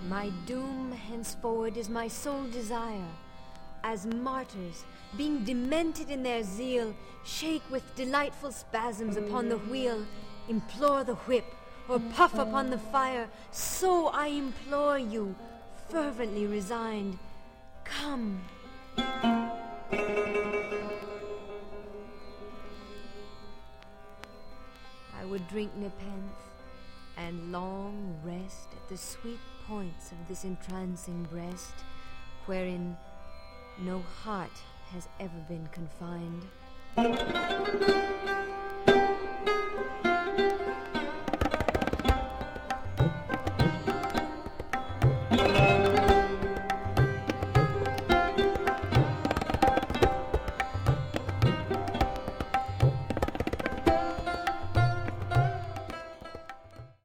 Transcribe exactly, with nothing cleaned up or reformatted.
My doom henceforward is my sole desire, as martyrs, being demented in their zeal, shake with delightful spasms upon the wheel, implore the whip, or puff upon the fire, so I implore you, fervently resigned, come. I would drink Nepenthe, and long rest at the sweet points of this entrancing breast, wherein no heart has ever been confined.